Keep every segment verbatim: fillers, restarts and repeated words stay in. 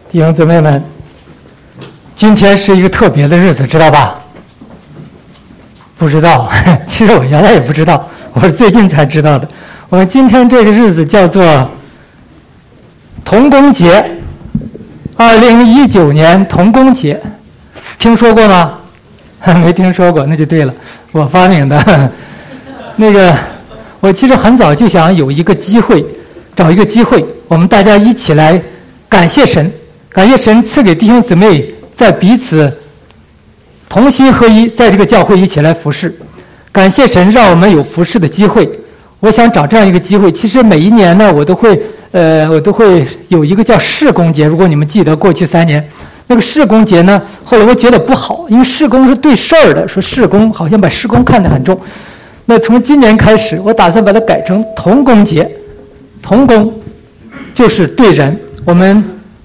弟兄姊妹们，今天是一个特别的日子，知道吧？不知道，其实我原来也不知道，我是最近才知道的。我们今天这个日子叫做童工节，二零一九年童工节，听说过吗？没听说过，那就对了，我发明的。那个，我其实很早就想有一个机会，找一个机会，我们大家一起来感谢神。感谢神赐给弟兄姊妹在彼此同心合一，在这个教会一起来服侍。感谢神让我们有服侍的机会。我想找这样一个机会。其实每一年呢，我都会呃，我都会有一个叫事工节。如果你们记得过去三年那个事工节呢，后来我觉得不好，因为事工是对事儿的，说事工好像把事工看得很重。那从今年开始，我打算把它改成同工节。同工就是对人，我们。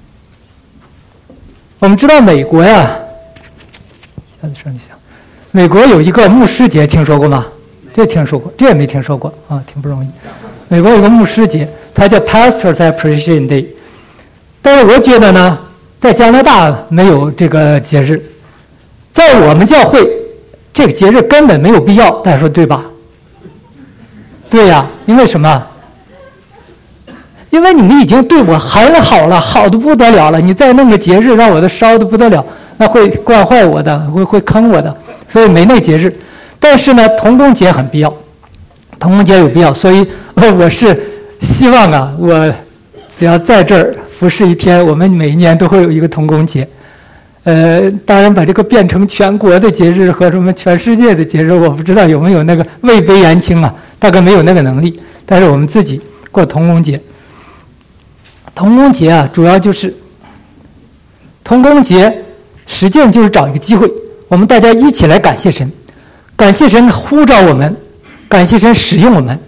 我们知道美国呀，下次说一下，美国有一个牧师节，听说过吗？这听说过，这也没听说过啊，挺不容易。美国有个牧师节，它叫 Pastors Appreciation Day。但是我觉得呢，在加拿大没有这个节日，在我们教会，这个节日根本没有必要。大家说对吧？对呀，因为什么？因为你们已经对我很好了，好的不得了了，你再弄个节日让我的烧的不得了，那会惯坏我的，会会坑我的，所以没那个节日。但是呢，童工节很必要，童工节有必要，所以我是希望啊，我只要在这儿服侍一天，我们每一年都会有一个童工节。呃，当然把这个变成全国的节日和什么全世界的节日，我不知道有没有那个位卑言轻啊，大概没有那个能力。但是我们自己过童工节。童工节啊，主要就是童工节，实际上就是找一个机会，我们大家一起来感谢神，感谢神呼召我们，感谢神使用我们，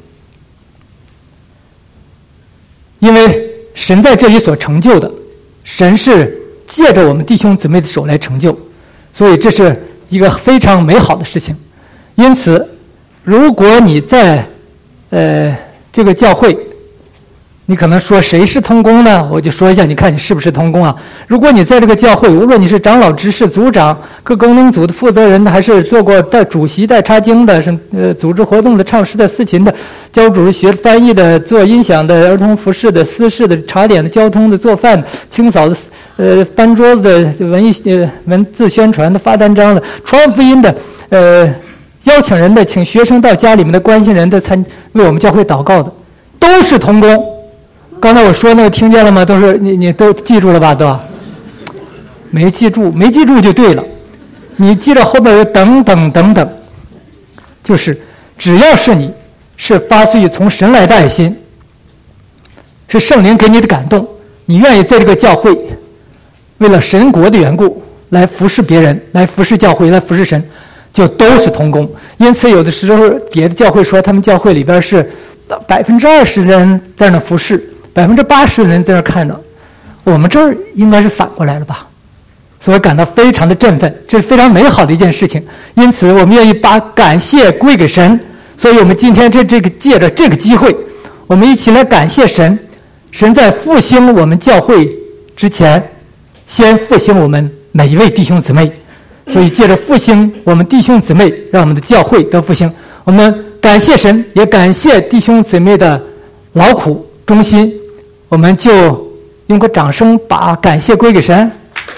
因为神在这里所成就的，神是借着我们弟兄姊妹的手来成就，所以这是一个非常美好的事情。因此，如果你在呃这个教会，你可能说谁是同工呢？我就说一下，你看你是不是同工啊？如果你在这个教会，无论你是长老、执事、组长、各功能组的负责人，还是做过带主席、带插经的，是呃组织活动的、唱诗的、司琴的、教主学翻译的、做音响的、儿童服饰的、司事的、茶点的、交通的、做饭的、清扫的、呃搬桌子的、文艺呃文字宣传的、发单张的、传福音的、呃邀请人的、请学生到家里面的、关心人的、参为我们教会祷告的，都是同工。刚才我说那个听见了吗？都是你你都记住了吧？都没记住，没记住就对了。你记着后边有等等等等，就是只要是你是发自于从神来的爱心，是圣灵给你的感动，你愿意在这个教会为了神国的缘故来服侍别人，来服侍教会，来服侍神，就都是同工。因此有的时候别的教会说他们教会里边是百分之二十人在那服侍，百分之八十的人在那看着，我们这儿应该是反过来了吧？所以感到非常的振奋，这是非常美好的一件事情。因此，我们愿意把感谢归给神。所以我们今天这这个借着这个机会，我们一起来感谢神。神在复兴我们教会之前，先复兴我们每一位弟兄姊妹。所以借着复兴我们弟兄姊妹，让我们的教会得复兴。我们感谢神，也感谢弟兄姊妹的劳苦忠心。我们就用个掌声把感谢归给神。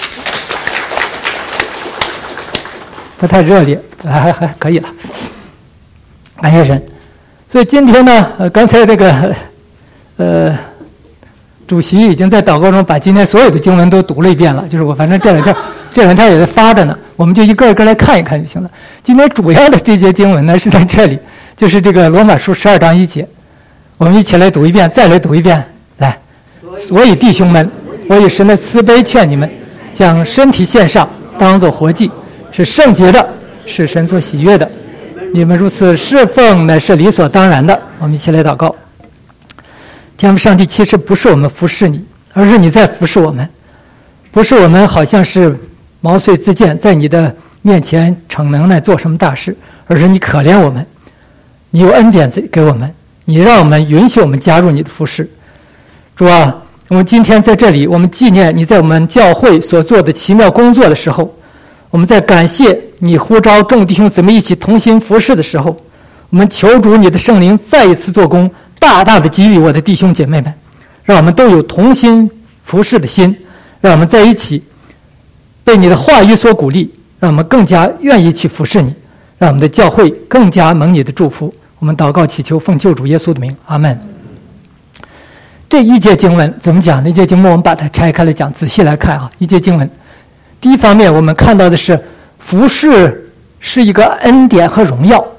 不太热烈，还还可以了。感谢神。所以今天呢，呃，刚才这个呃，主席已经在祷告中把今天所有的经文都读了一遍了。就是我反正这两天这两天也在发着呢，我们就一个一个来看一看就行了。今天主要的这节经文呢是在这里，就是这个罗马书十二章一节，我们一起来读一遍，再来读一遍。来，所以弟兄们，我以神的慈悲劝你们，将身体献上，当作活祭，是圣洁的，是神所喜悦的。你们如此侍奉乃是理所当然的。我们一起来祷告。天父上帝，其实不是我们服侍你，而是你在服侍我们。不是我们好像是毛遂自荐，在你的面前逞能耐做什么大事，而是你可怜我们，你有恩典给我们，你让我们允许我们加入你的服侍。主啊， 我们今天在这里，我们纪念你在我们教会所做的奇妙工作的时候，我们在感谢你呼召众弟兄姊妹一起同心服侍的时候，我们求主你的圣灵再一次做工，大大的激励我的弟兄姐妹们，让我们都有同心服侍的心，让我们在一起被你的话语所鼓励，让我们更加愿意去服侍你，让我们的教会更加蒙你的祝福。我们祷告祈求奉救主耶稣的名，阿们。这一节经文怎么讲呢？一节经文我们把它拆开来讲，仔细来看啊。一节经文第一方面我们看到的是服侍是一个恩典和荣耀。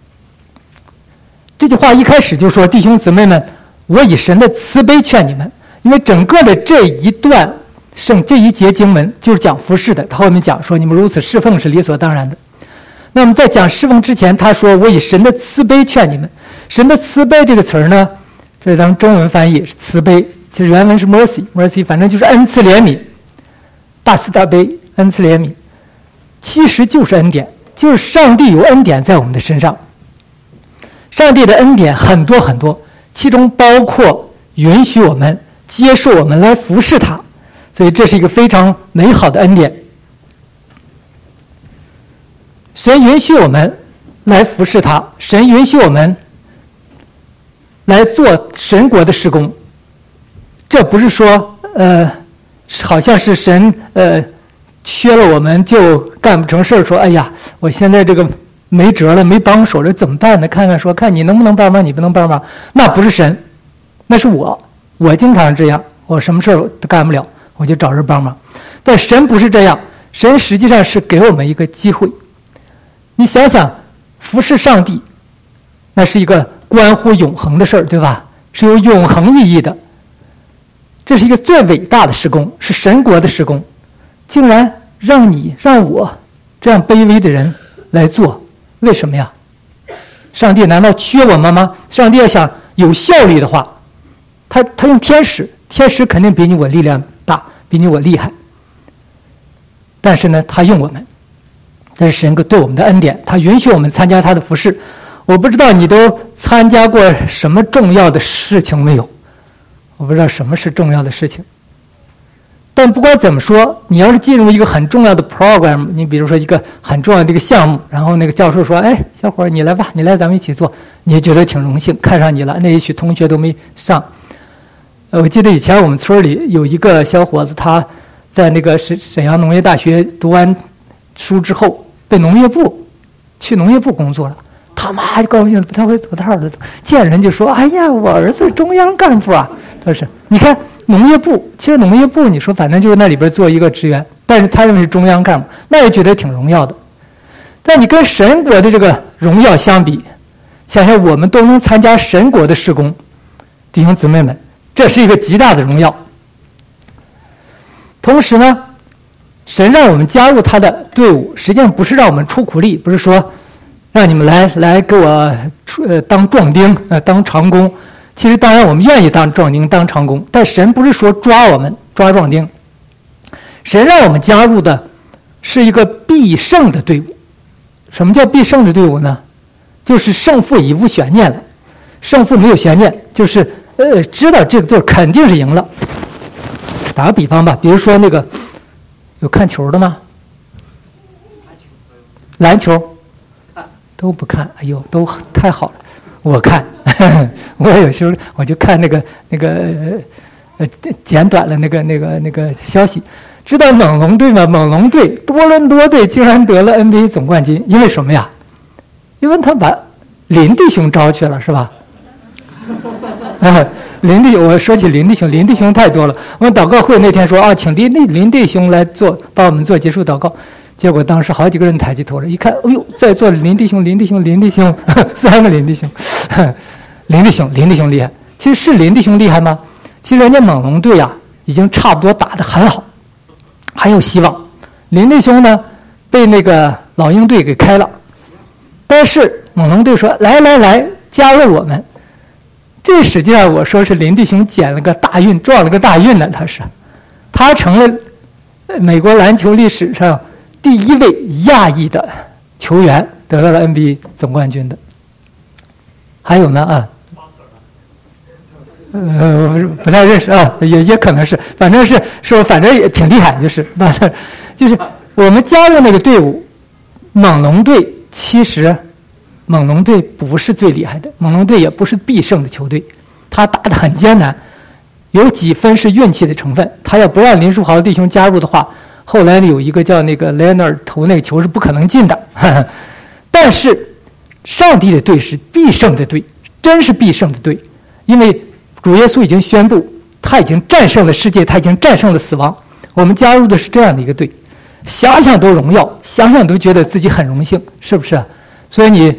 这句话一开始就说弟兄姊妹们，我以神的慈悲劝你们。因为整个的这一段圣这一节经文就是讲服侍的，他后面讲说你们如此侍奉是理所当然的。那么在讲侍奉之前，他说我以神的慈悲劝你们。神的慈悲这个词儿呢，这是咱们中文翻译是慈悲，其实原文是 mercy mercy， 反正就是恩慈怜悯，大慈大悲，恩慈怜悯，其实就是恩典，就是上帝有恩典在我们的身上。上帝的恩典很多很多，其中包括允许我们接受我们来服侍他，所以这是一个非常美好的恩典。神允许我们来服侍他，神允许我们来做神国的事工。这不是说呃好像是神呃缺了我们就干不成事儿，说哎呀我现在这个没辙了，没帮手了，怎么办呢？看看说看你能不能帮忙，你不能帮忙，那不是神，那是我。我经常这样，我什么事儿都干不了，我就找人帮忙。但神不是这样，神实际上是给我们一个机会。你想想，服侍上帝，那是一个关乎永恒的事儿，对吧？是有永恒意义的。这是一个最伟大的事工，是神国的事工，竟然让你让我这样卑微的人来做，为什么呀？上帝难道缺我们吗？上帝要想有效率的话，他他用天使，天使肯定比你我力量大，比你我厉害。但是呢，他用我们，这是神对我们的恩典，他允许我们参加他的服事。我不知道你都参加过什么重要的事情没有？我不知道什么是重要的事情。但不管怎么说，你要是进入一个很重要的 program， 你比如说一个很重要的一个项目，然后那个教授说：“哎，小伙儿，你来吧，你来，咱们一起做。”你也觉得挺荣幸，看上你了。那也许同学都没上。呃，我记得以前我们村里有一个小伙子，他在那个沈沈阳农业大学读完书之后，被农业部去农业部工作了。他妈就高兴，他会走道的，见人就说：“哎呀，我儿子中央干部啊！”他是，你看农业部，其实农业部你说反正就是那里边做一个职员，但是他认为是中央干部，那也觉得挺荣耀的。但你跟神国的这个荣耀相比，想想我们都能参加神国的事工，弟兄姊妹们，这是一个极大的荣耀。同时呢，神让我们加入他的队伍，实际上不是让我们出苦力，不是说让你们来来给我呃当壮丁呃当长工。其实当然我们愿意当壮丁当长工，但神不是说抓我们抓壮丁，神让我们加入的是一个必胜的队伍。什么叫必胜的队伍呢？就是胜负已无悬念了，胜负没有悬念，就是呃知道这个队肯定是赢了。打个比方吧，比如说那个有看球的吗？篮球都不看，哎呦，都太好了。我看，呵呵我有时候我就看那个那个呃简短的那个那个那个消息，知道猛龙队吗？猛龙队多伦多队竟然得了 N B A 总冠军，因为什么呀？因为他把林弟兄招去了，是吧？啊，林弟，我说起林弟兄，林弟兄太多了。我们祷告会那天说啊，请林林弟兄来做，帮我们做结束祷告。结果当时好几个人抬起头来，一看，哎呦，在座的林弟兄，林弟兄，林弟兄，三个林弟兄，林弟兄，林弟兄厉害。其实是林弟兄厉害吗？其实人家猛龙队啊，已经差不多打得很好，还有希望。林弟兄呢，被那个老鹰队给开了，但是猛龙队说：“来来来，加入我们。”这实际上我说是林弟兄捡了个大运，撞了个大运呢。他是，他成了美国篮球历史上第一位亚裔的球员，得到了 N B A 总冠军的。还有呢啊， 呃，不太认识啊，也也可能是，反正是说，反正也挺厉害，就是，就是我们加入那个队伍，猛龙队其实，猛龙队不是最厉害的，猛龙队也不是必胜的球队，他打得很艰难，有几分是运气的成分。他要不让林书豪弟兄加入的话，后来有一个叫那个 Leonard 投那个球是不可能进的。呵呵，但是上帝的队是必胜的队，真是必胜的队，因为主耶稣已经宣布，他已经战胜了世界，他已经战胜了死亡。我们加入的是这样的一个队，想想都荣耀，想想都觉得自己很荣幸，是不是啊？所以你，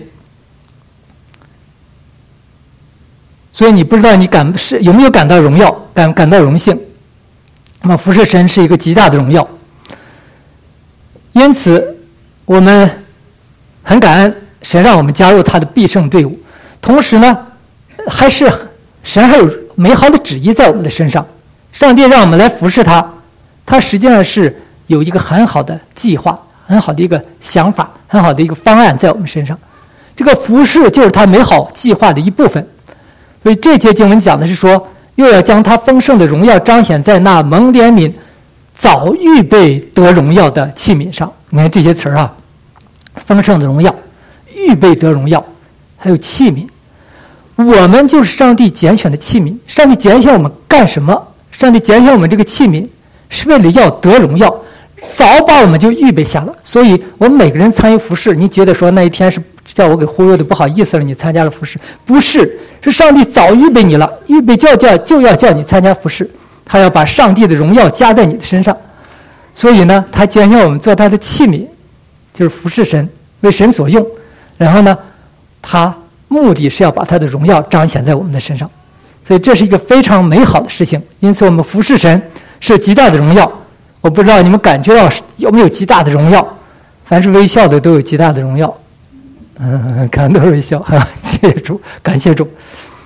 所以你不知道你感是有没有感到荣耀，感感到荣幸。那么服侍神是一个极大的荣耀，因此我们很感恩神让我们加入他的必胜队伍，同时呢，还是神还有美好的旨意在我们的身上。上帝让我们来服侍他，他实际上是有一个很好的计划，很好的一个想法，很好的一个方案在我们身上。这个服侍就是他美好计划的一部分。所以这节经文讲的是说，又要将他丰盛的荣耀彰显在那蒙怜悯、早预备得荣耀的器皿上。你看这些词儿啊，丰盛的荣耀、预备得荣耀，还有器皿。我们就是上帝拣选的器皿。上帝拣选我们干什么？上帝拣选我们这个器皿是为了要得荣耀，早把我们就预备下了。所以我们每个人参与服侍，你觉得说那一天是叫我给忽悠的不好意思了，你参加了服侍？不是，是上帝早预备你了，预备叫叫就要叫你参加服侍，他要把上帝的荣耀加在你的身上。所以呢，他拣选我们做他的器皿，就是服侍神，为神所用。然后呢，他目的是要把他的荣耀彰显在我们的身上，所以这是一个非常美好的事情。因此我们服侍神是极大的荣耀。我不知道你们感觉到有没有极大的荣耀？凡是微笑的都有极大的荣耀。嗯，看都是微笑，谢谢主，感谢主。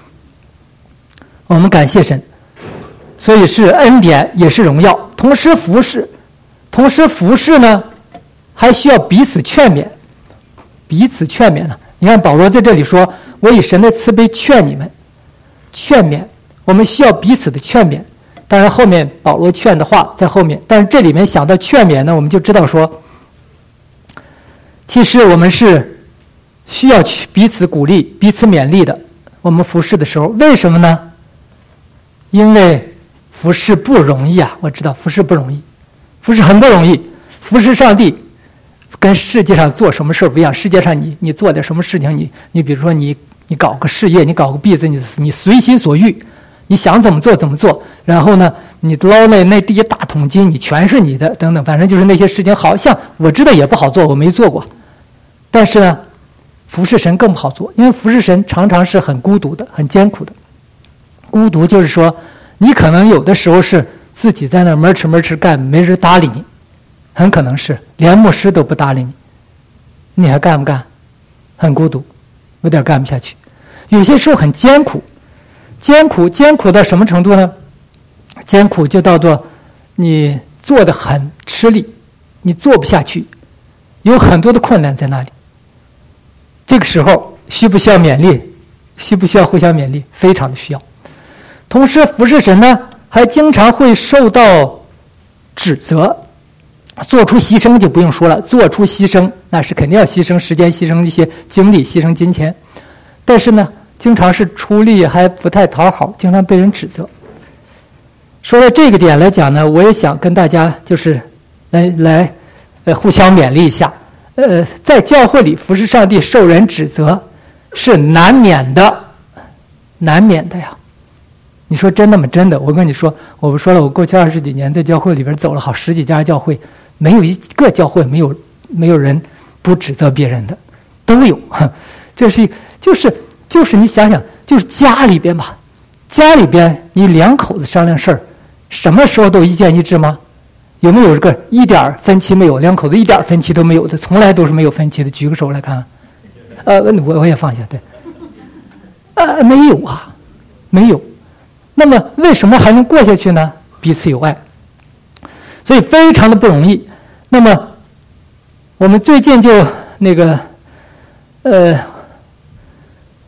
我们感谢神，所以是恩典也是荣耀。同时服侍，同时服侍呢，还需要彼此劝勉。彼此劝勉呢？你看保罗在这里说：“我以神的慈悲劝你们。”劝勉，我们需要彼此的劝勉。当然后面保罗劝的话在后面，但是这里面想到劝勉呢，我们就知道说，其实我们是需要去彼此鼓励、彼此勉励的。我们服侍的时候，为什么呢？因为服侍不容易啊！我知道服侍不容易，服侍很不容易。服侍上帝跟世界上做什么事不一样。世界上你你做点什么事情，你你比如说你你搞个事业，你搞个 business， 你你随心所欲，你想怎么做怎么做。然后呢，你捞那那第一大桶金，你全是你的，等等，反正就是那些事情，好像我知道也不好做，我没做过。但是呢，服侍神更不好做，因为服侍神常常是很孤独的，很艰苦的。孤独就是说，你可能有的时候是自己在那闷吃闷吃干，没人搭理你，很可能是连牧师都不搭理你，你还干不干？很孤独，有点干不下去。有些时候很艰苦，艰苦艰苦到什么程度呢？艰苦就到做你做得很吃力，你做不下去，有很多的困难在那里。这个时候需不需要勉励？需不需要互相勉励？非常的需要。同时服侍神呢，还经常会受到指责，做出牺牲就不用说了，做出牺牲那是肯定要牺牲时间，牺牲一些精力，牺牲金钱。但是呢，经常是出力还不太讨好，经常被人指责。说到这个点来讲呢，我也想跟大家就是来来呃互相勉励一下。呃，在教会里服侍上帝受人指责是难免的，难免的呀。你说真的吗？真的。我跟你说，我们说了，我过去二十几年在教会里边走了好十几家教会，没有一个教会没有没有人不指责别人的，都有。这是就是就是你想想，就是家里边吧，家里边你两口子商量事儿，什么时候都意见一致吗？有没有这个一点分歧没有？两口子一点分歧都没有的，从来都是没有分歧的。举个手来看。呃，我我也放下，对。呃，没有啊，没有。那么为什么还能过下去呢？彼此有爱，所以非常的不容易。那么我们最近就那个，呃，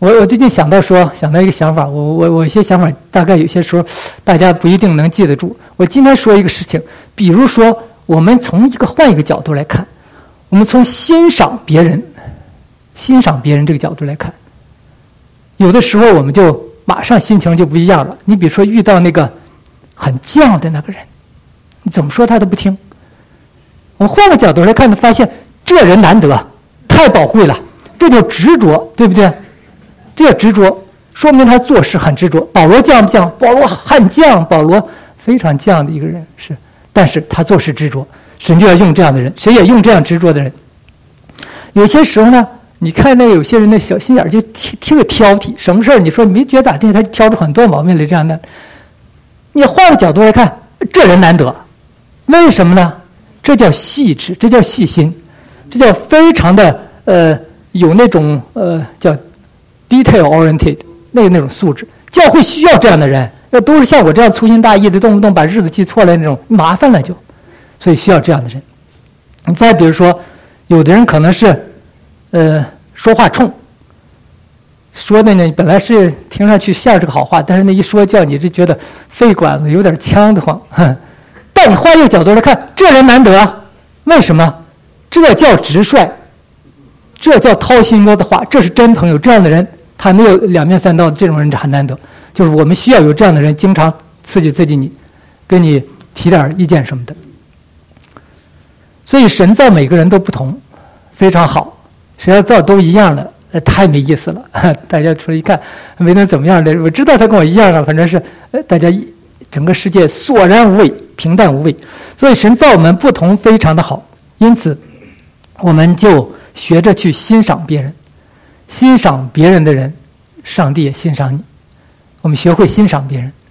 我我最近想到说，想到一个想法，我我我一些想法大概有些时候大家不一定能记得住。我今天说一个事情，比如说我们从一个换一个角度来看，我们从欣赏别人、欣赏别人这个角度来看，有的时候我们就马上心情就不一样了。你比如说遇到那个很犟的那个人，你怎么说他都不听。我换个角度来看，他发现这人难得，太宝贵了，这叫执着，对不对？这叫执着，说明他做事很执着。保罗犟不犟？保罗很犟，保罗非常犟的一个人是，但是他做事执着，神就要用这样的人，谁也用这样执着的人。有些时候呢，你看那有些人的小心眼就挺挺个挑剔，什么事儿你说你没觉得咋地，他挑出很多毛病来这样的。你换个角度来看，这人难得，为什么呢？这叫细致，这叫细心，这叫非常的呃有那种呃叫 detail oriented 那那种素质。教会需要这样的人，要都是像我这样粗心大意的，动不动把日子记错了那种，麻烦了就，所以需要这样的人。你再比如说，有的人可能是呃说话冲，说的呢本来是听上去像是个好话，但是那一说叫你就觉得肺管子有点呛得慌。但你换一个角度来看，这人难得，为什么？这叫直率，这叫掏心窝子话，这是真朋友。这样的人他没有两面三刀，这种人很难得。就是我们需要有这样的人，经常刺激刺激你，跟你提点意见什么的。所以神造每个人都不同，非常好。谁要造都一样的，那太没意思了。大家出来一看，没能怎么样的，我知道他跟我一样啊，反正是大家整个世界索然无味，平淡无味。所以神造我们不同，非常的好。因此，我们就学着去欣赏别人，欣赏别人的人，上帝也欣赏你。我们学会欣赏别人。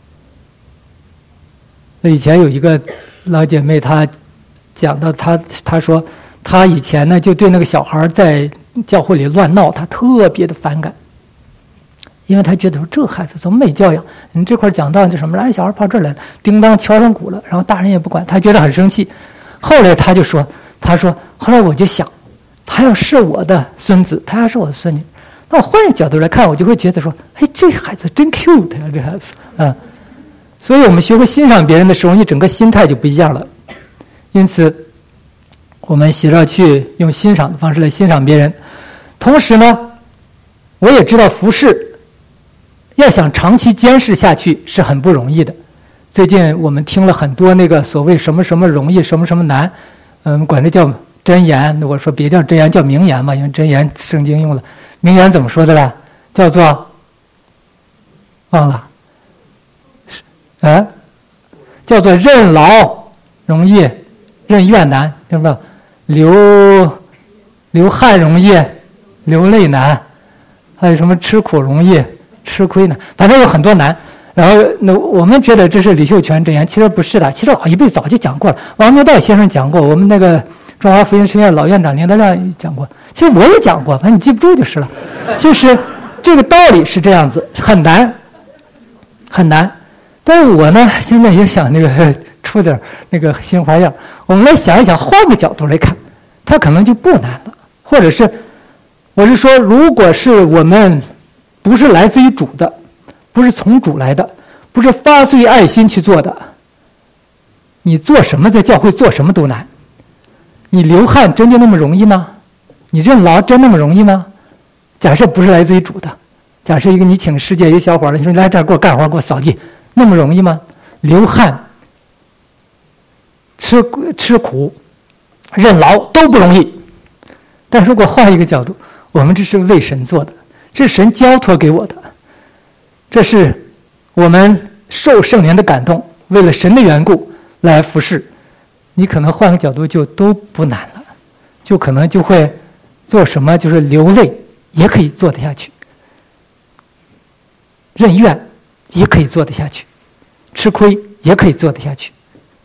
那以前有一个老姐妹，她讲到她，她说她以前呢就对那个小孩在教会里乱闹，她特别的反感，因为她觉得说这孩子怎么没教养？你这块讲道就什么？哎，小孩跑这儿来了，叮当敲上鼓了，然后大人也不管，她觉得很生气。后来她就说，她说后来我就想，他要是我的孙子，他要是我的孙女。那我换一个角度来看，我就会觉得说，哎，这孩子真 cute 呀，这孩子啊。所以我们学会欣赏别人的时候，你整个心态就不一样了。因此，我们学着去用欣赏的方式来欣赏别人。同时呢，我也知道服侍要想长期坚持下去是很不容易的。最近我们听了很多那个所谓什么什么容易，什么什么难，嗯，管这叫箴言。我说别叫箴言，叫名言嘛，因为箴言圣经用了。名言怎么说的了？叫做忘了，啊，叫做任劳容易，任怨难，对吧？流流汗容易，流泪难，还有什么吃苦容易，吃亏难，反正有很多难。然后那我们觉得这是李秀全箴言，其实不是的，其实老一辈早就讲过了。王明道先生讲过，我们那个中华福音学院老院长林德亮讲过，其实我也讲过，反正你记不住就是了。其实这个道理是这样子，很难，很难。但是我呢，现在也想那个出点那个新花样。我们来想一想，换个角度来看，它可能就不难了。或者是，我是说，如果是我们不是来自于主的，不是从主来的，不是发自于爱心去做的，你做什么在教会做什么都难。你流汗真就那么容易吗？你任劳真那么容易吗？假设不是来自于主的，假设一个你请世界一个小伙儿，你说你来这儿给我干活，给我扫地，那么容易吗？流汗、吃吃苦、任劳都不容易。但如果换一个角度，我们这是为神做的，这是神交托给我的，这是我们受圣灵的感动，为了神的缘故来服侍。你可能换个角度就都不难了，就可能就会做什么，就是流泪也可以做得下去，任怨也可以做得下去，吃亏也可以做得下去。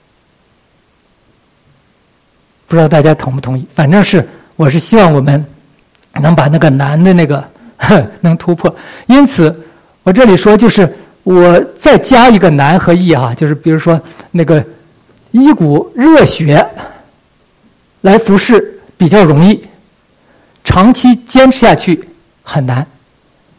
不知道大家同不同意？反正是我是希望我们能把那个难的那个能突破。因此我这里说，就是我再加一个难和易啊，就是比如说那个一股热血来服侍比较容易，长期坚持下去很难。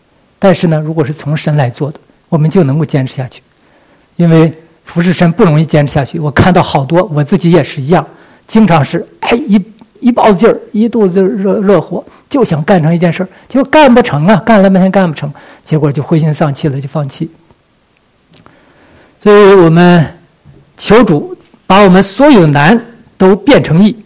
但是呢，如果是从神来做的，我们就能够坚持下去。因为服侍神不容易坚持下去，我看到好多，我自己也是一样，经常是哎一一包子劲儿，一肚子热热火，就想干成一件事，结果干不成啊，干了半天干不成，结果就灰心丧气了，就放弃。所以我们求主把我们所有难都变成易，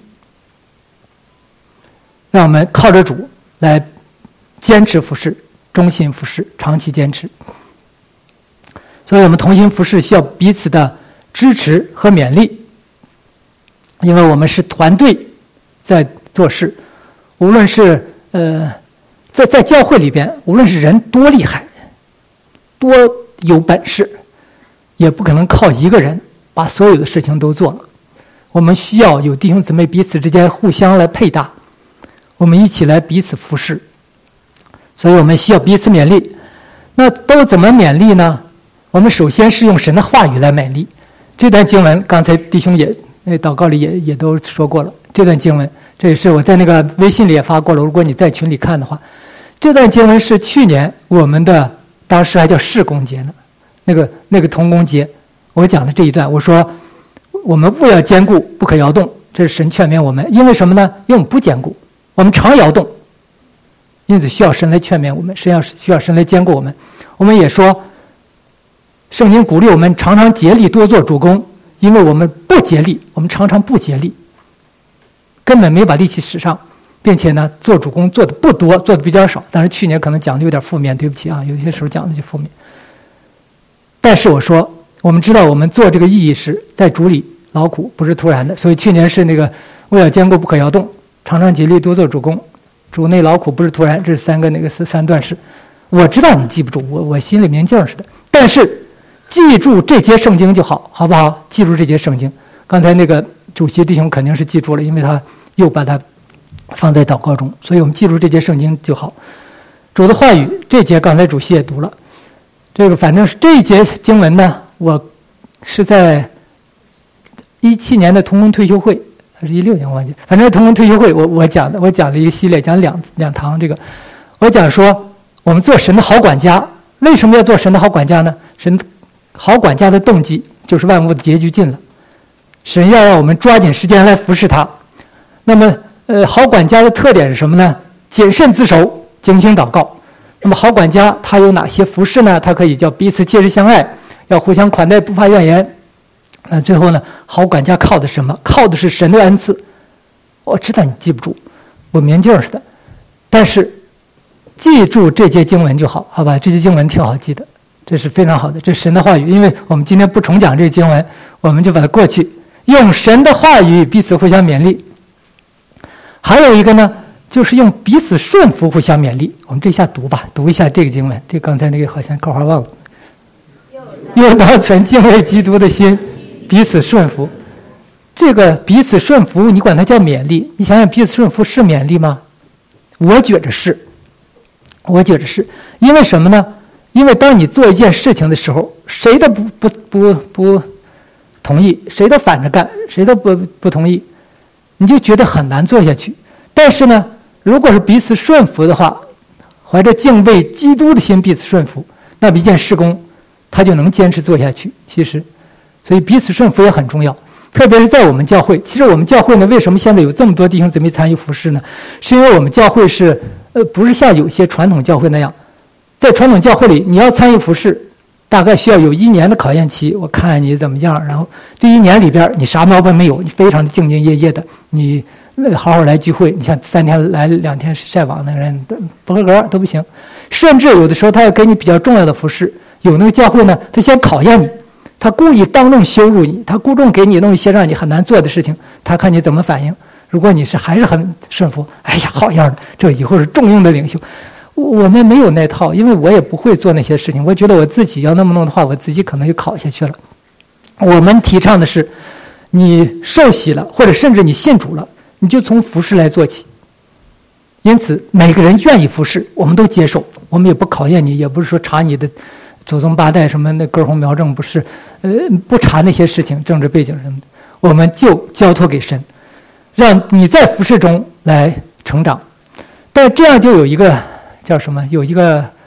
让我们靠着主来坚持服侍，忠心服侍，长期坚持。所以我们同心服侍需要彼此的支持和勉励，因为我们是团队在做事，无论是呃在在教会里边，无论是人多厉害多有本事，也不可能靠一个人把所有的事情都做了。我们需要有弟兄姊妹彼此之间互相来配搭，我们一起来彼此服侍，所以我们需要彼此勉励。那都怎么勉励呢？我们首先是用神的话语来勉励。这段经文刚才弟兄也那祷告里也也都说过了，这段经文这也是我在那个微信里也发过了，如果你在群里看的话，这段经文是去年我们的当时还叫事工节呢，那个那个同工节我讲的这一段，我说我们务要坚固，不可摇动，这是神劝勉我们。因为什么呢？因为我们不坚固，我们常摇动，因此需要神来劝勉我们，神要需要神来坚固我们。我们也说圣经鼓励我们常常竭力多做主工，因为我们不竭力，我们常常不竭力，根本没把力气使上，并且呢做主工做的不多，做的比较少。但是去年可能讲的有点负面，对不起啊，有些时候讲的就负面。但是我说我们知道我们做这个意义是在主里劳苦，不是突然的，所以去年是那个为了坚固不可摇动，常常竭力多做主工，主内劳苦不是突然，这是三个那个三段式。我知道你记不住，我我心里明镜似的，但是记住这节圣经就好，好不好？记住这节圣经。刚才那个主席弟兄肯定是记住了，因为他又把它放在祷告中，所以我们记住这节圣经就好。主的话语这节刚才主席也读了，这个反正是这一节经文呢，我是在一七年的同工退休会还是一六年我忘记，反正同工退休会我我讲的，我讲了一个系列，讲两两堂这个，我讲说我们做神的好管家。为什么要做神的好管家呢？神好管家的动机就是万物的结局近了，神要让我们抓紧时间来服侍他。那么呃，好管家的特点是什么呢？谨慎自守，精心祷告。那么好管家他有哪些服侍呢？他可以叫彼此切实相爱，要互相款待，不发怨言。那最后呢，好管家靠的什么？靠的是神的恩赐。我知道你记不住，我明镜似的，但是记住这节经文就好，好吧？这节经文挺好记的，这是非常好的，这是神的话语。因为我们今天不重讲这个经文，我们就把它过去，用神的话语彼此互相勉励。还有一个呢，就是用彼此顺服互相勉励。我们这下读吧，读一下这个经文。这刚才那个好像口号忘了。又当存敬畏基督的心，彼此顺服。这个彼此顺服，你管它叫勉励，你想想彼此顺服是勉励吗？我觉着是。我觉得是，因为什么呢？因为当你做一件事情的时候，谁都不不不不同意，谁都反着干，谁都不不同意，你就觉得很难做下去。但是呢，如果是彼此顺服的话，怀着敬畏基督的心彼此顺服，那么一件事工他就能坚持做下去。其实，所以彼此顺服也很重要，特别是在我们教会。其实我们教会呢，为什么现在有这么多弟兄姊妹参与服事呢？是因为我们教会是。呃，不是像有些传统教会那样，在传统教会里，你要参与服事，大概需要有一年的考验期。我看你怎么样，然后第一年里边你啥毛病没有，你非常的兢兢业业的，你好好来聚会。你像三天来两天晒网的人不合格都不行。甚至有的时候他要给你比较重要的服事，有那个教会呢，他先考验你，他故意当众羞辱你，他故意给你弄一些让你很难做的事情，他看你怎么反应。如果你是还是很顺服，哎呀，好样的，这以后是重用的领袖。我们没有那套，因为我也不会做那些事情。我觉得我自己要那么弄的话，我自己可能就考下去了。我们提倡的是，你受洗了，或者甚至你信主了，你就从服事来做起。因此，每个人愿意服事，我们都接受，我们也不考验你，也不是说查你的祖宗八代什么那根红苗正，不是，呃，不查那些事情，政治背景什么的，我们就交托给神。让你在服事中来成长，但这样就有一个叫什么？有一个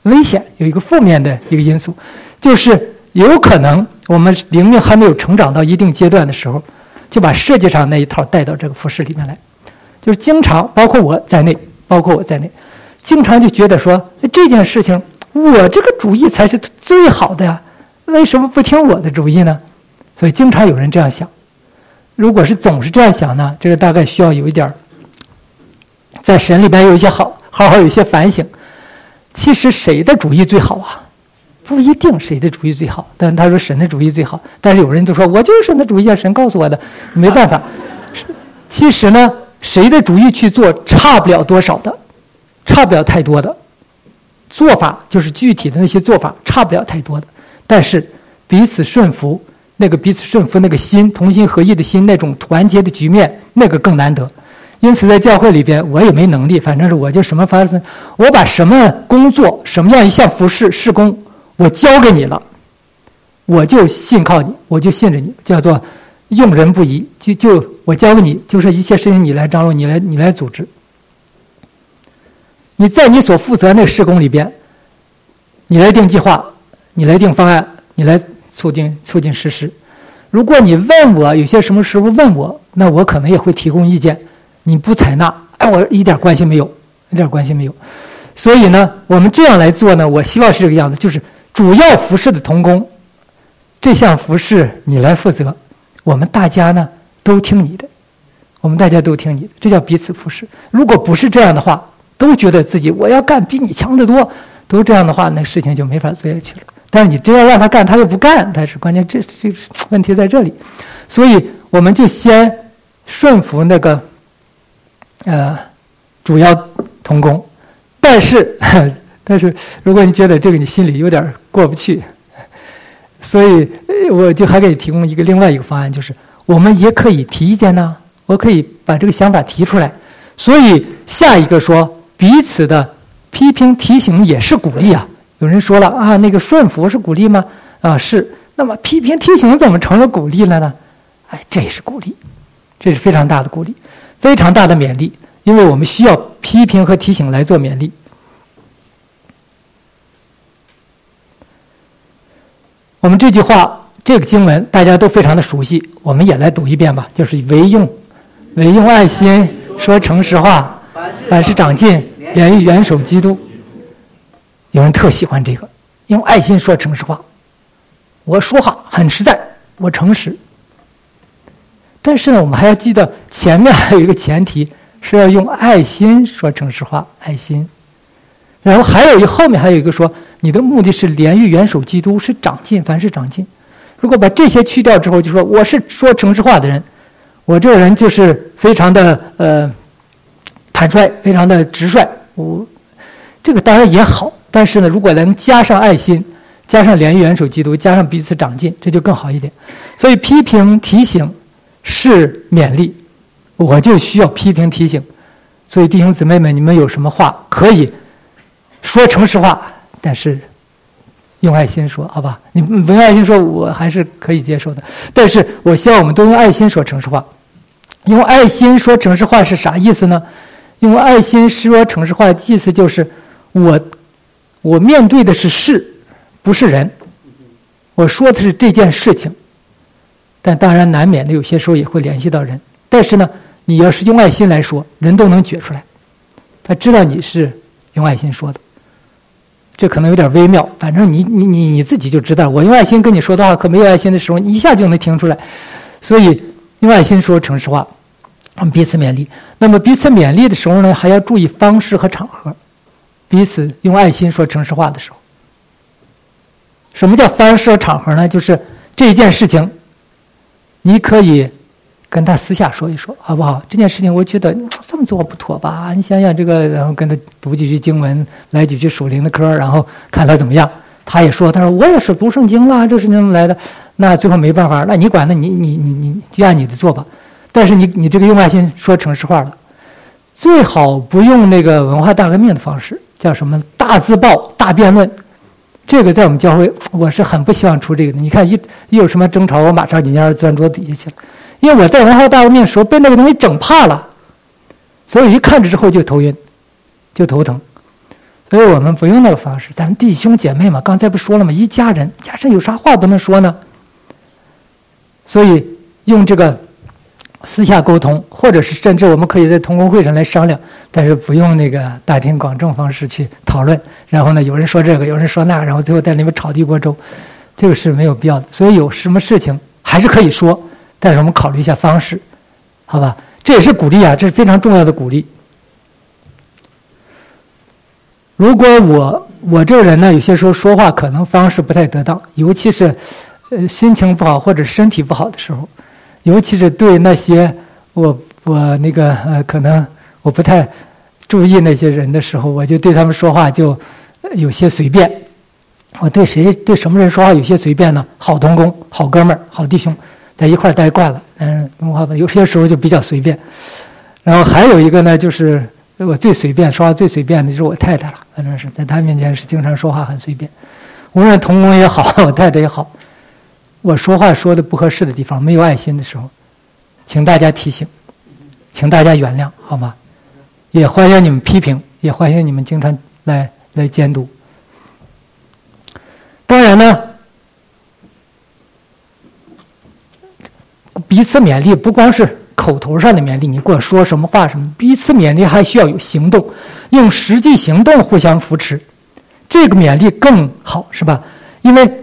危险，有一个负面的一个因素，就是有可能我们灵命还没有成长到一定阶段的时候，就把世界上那一套带到这个服事里面来，就是经常包括我在内，包括我在内，经常就觉得说这件事情我这个主意才是最好的呀，为什么不听我的主意呢？所以经常有人这样想。如果是总是这样想呢，这个大概需要有一点在神里边有一些好好好有一些反省。其实谁的主意最好啊？不一定谁的主意最好，但他说神的主意最好。但是有人就说我就是神的主意啊，神告诉我的，没办法。其实呢，谁的主意去做差不了多少的，差不了太多的做法，就是具体的那些做法差不了太多的。但是彼此顺服，那个彼此顺服那个心，同心合一的心，那种团结的局面，那个更难得。因此在教会里边我也没能力，反正是我就什么发生，我把什么工作什么样一项服事事工我交给你了，我就信靠你，我就信着你，叫做用人不疑，就就我交给你，就是一切事情你来张罗，你来你来组织。你在你所负责那个事工里边，你来定计划，你来定方案，你来促进促进实施。如果你问我有些什么时候问我，那我可能也会提供意见。你不采纳，哎，我一点关系没有，一点关系没有。所以呢，我们这样来做呢，我希望是这个样子，就是主要服事的同工，这项服事你来负责，我们大家呢都听你的，我们大家都听你的，这叫彼此服事。如果不是这样的话，都觉得自己我要干比你强得多，都这样的话，那事情就没法做下去了。但是你真要让他干，他又不干，但是关键这这个问题在这里，所以我们就先顺服那个。呃，主要同工，但是但是如果你觉得这个你心里有点过不去，所以我就还给你提供一个另外一个方案，就是我们也可以提意见呢，我可以把这个想法提出来。所以下一个说彼此的批评提醒也是鼓励啊。有人说了啊，那个顺服是鼓励吗？啊，是。那么批评提醒怎么成了鼓励了呢？哎，这也是鼓励，这是非常大的鼓励。非常大的勉励，因为我们需要批评和提醒来做勉励。我们这句话，这个经文大家都非常的熟悉，我们也来读一遍吧。就是唯用，唯用爱心说诚实话，凡事长进，连于元首基督。有人特喜欢这个，用爱心说诚实话。我说话很实在，我诚实。但是呢，我们还要记得前面还有一个前提，是要用爱心说诚实话，爱心。然后还有一后面还有一个说，你的目的是连于元首基督，是长进，凡是长进。如果把这些去掉之后，就说我是说诚实话的人，我这个人就是非常的呃坦率，非常的直率。我这个当然也好，但是呢，如果能加上爱心，加上连于元首基督，加上彼此长进，这就更好一点。所以批评提醒是勉励，我就需要批评提醒。所以弟兄姊妹们，你们有什么话可以说诚实话，但是用爱心说，好吧？你不用爱心说，我还是可以接受的。但是我希望我们都用爱心说诚实话。用爱心说诚实话是啥意思呢？用爱心说诚实话的意思就是我我面对的是事，不是人。我说的是这件事情。但当然难免的有些时候也会联系到人，但是呢，你要是用爱心来说，人都能觉出来，他知道你是用爱心说的。这可能有点微妙，反正你你你你自己就知道，我用爱心跟你说的话，可没有爱心的时候，你一下就能听出来。所以用爱心说诚实话，我们彼此勉励。那么彼此勉励的时候呢，还要注意方式和场合。彼此用爱心说诚实话的时候，什么叫方式和场合呢？就是这件事情你可以跟他私下说一说，好不好？这件事情我觉得这么做不妥吧？你想想这个，然后跟他读几句经文，来几句属灵的科，然后看他怎么样。他也说，他说我也是读圣经啦，这是那么来的。那最后没办法，那你管，那你你你你就按你的做吧。但是你你这个用爱心说诚实话了，最好不用那个文化大革命的方式，叫什么大字报、大辩论。这个在我们教会，我是很不希望出这个的。你看一一有什么争吵，我马上就让人钻桌底下去了，因为我在文化大革命的时候被那个东西整怕了，所以一看着之后就头晕，就头疼。 所以我们不用那个方式，咱们弟兄姐妹嘛，刚才不说了吗？一家人，家人有啥话不能说呢？所以用这个私下沟通，或者是甚至我们可以在同工会上来商量，但是不用那个大庭广众方式去讨论。然后呢，有人说这个，有人说那个，然后最后在里面炒地锅粥，这个是没有必要的。所以有什么事情还是可以说，但是我们考虑一下方式，好吧？这也是鼓励啊，这是非常重要的鼓励。如果我我这个人呢，有些时候说话可能方式不太得当，尤其是呃心情不好或者身体不好的时候，尤其是对那些我我那个呃可能我不太注意那些人的时候，我就对他们说话就有些随便。我对谁对什么人说话有些随便呢？好同工、好哥们儿、好弟兄，在一块儿待惯了，嗯，我有些时候就比较随便。然后还有一个呢，就是我最随便说话最随便的就是我太太了，反正是在她面前是经常说话很随便，无论同工也好，我太太也好，我说话说的不合适的地方，没有爱心的时候，请大家提醒，请大家原谅，好吗？也欢迎你们批评，也欢迎你们经常来来监督。当然呢，彼此勉励不光是口头上的勉励，你给我说什么话什么，彼此勉励还需要有行动，用实际行动互相扶持，这个勉励更好，是吧？因为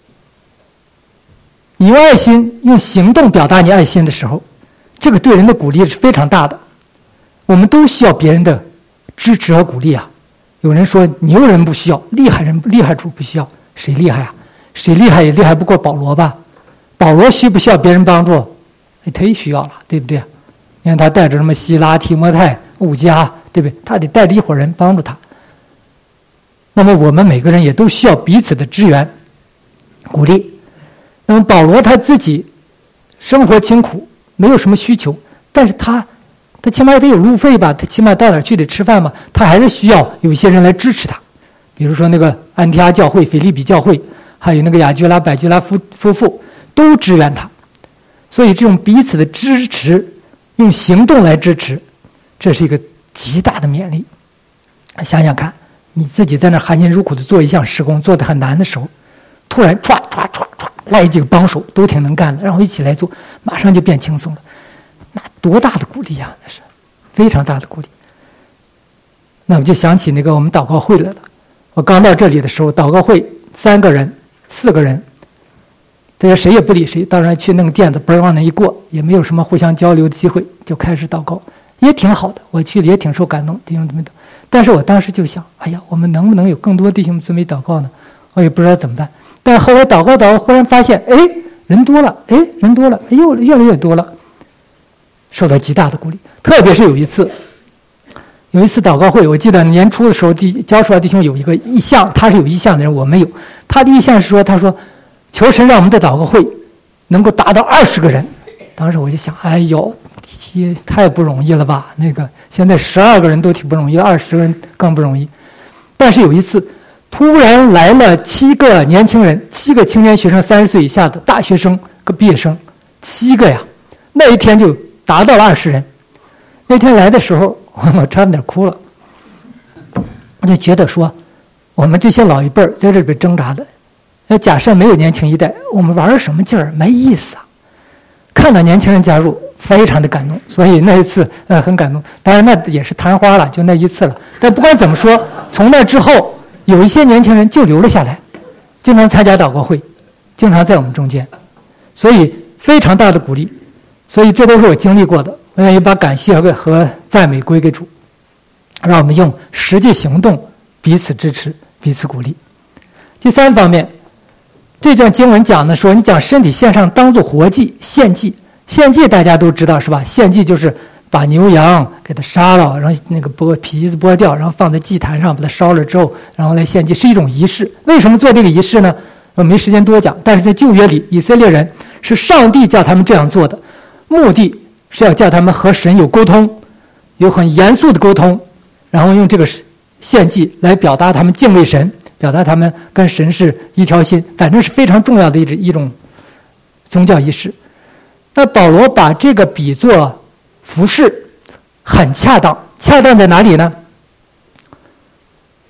你用爱心用行动表达你爱心的时候，这个对人的鼓励是非常大的。我们都需要别人的支持和鼓励啊。有人说牛人不需要，厉害人厉害主不需要，谁厉害啊？谁厉害也厉害不过保罗吧？保罗需不需要别人帮助？他也需要了，对不对？你看他带着什么希拉、提摩太、乌加，对不对？他得带着一伙人帮助他。那么我们每个人也都需要彼此的支援、鼓励。那么保罗他自己生活清苦，没有什么需求，但是他他起码得有路费吧，他起码到哪儿去得吃饭嘛，他还是需要有一些人来支持他。比如说那个安提阿教会、腓立比教会，还有那个雅居拉、百居拉夫夫妇都支援他。所以这种彼此的支持，用行动来支持，这是一个极大的勉励。想想看，你自己在那含辛茹苦的做一项施工，做得很难的时候，突然唰唰唰唰来几个帮手，都挺能干的，然后一起来做，马上就变轻松了。那多大的鼓励呀！那是非常大的鼓励。那我就想起那个我们祷告会来了。我刚到这里的时候，祷告会三个人、四个人。大家谁也不理谁，当然去那个垫子嘣往那一过，也没有什么互相交流的机会，就开始祷告，也挺好的。我去了也挺受感动，弟兄姊妹祷。但是我当时就想，哎呀，我们能不能有更多弟兄姊妹祷告呢？我也不知道怎么办。但后来祷告祷告，忽然发现，哎，人多了，哎，人多了，哎呦，越来越多了，受到极大的鼓励。特别是有一次，有一次祷告会，我记得年初的时候，弟教出来弟兄有一个意向，他是有意向的人，我没有。他的意向是说，他说。求神让我们的祷告会能够达到二十个人。当时我就想，哎呦，也太不容易了吧！那个现在十二个人都挺不容易，二十个人更不容易。但是有一次，突然来了七个年轻人，七个青年学生，三十岁以下的大学生和毕业生，七个呀！那一天就达到了二十人。那天来的时候，我差点哭了。我就觉得说，我们这些老一辈在这里边挣扎的。那假设没有年轻一代，我们玩什么劲儿？没意思啊！看到年轻人加入，非常的感动，所以那一次呃很感动。当然那也是昙花了，就那一次了。但不管怎么说，从那之后，有一些年轻人就留了下来，经常参加祷告会，经常在我们中间，所以非常大的鼓励。所以这都是我经历过的，我愿意把感谢和和赞美归给主，让我们用实际行动彼此支持，彼此鼓励。第三方面。这段经文讲的说，你将身体献上当作活祭，献祭。献祭大家都知道是吧？献祭就是把牛羊给它杀了，然后那个剥皮子剥掉，然后放在祭坛上把它烧了之后，然后来献祭，是一种仪式。为什么做这个仪式呢？我没时间多讲，但是在旧约里，以色列人是上帝叫他们这样做的，目的是要叫他们和神有沟通，有很严肃的沟通，然后用这个献祭来表达他们敬畏神，表达他们跟神是一条心，反正是非常重要的一一种宗教仪式。那保罗把这个比作服事，很恰当。恰当在哪里呢？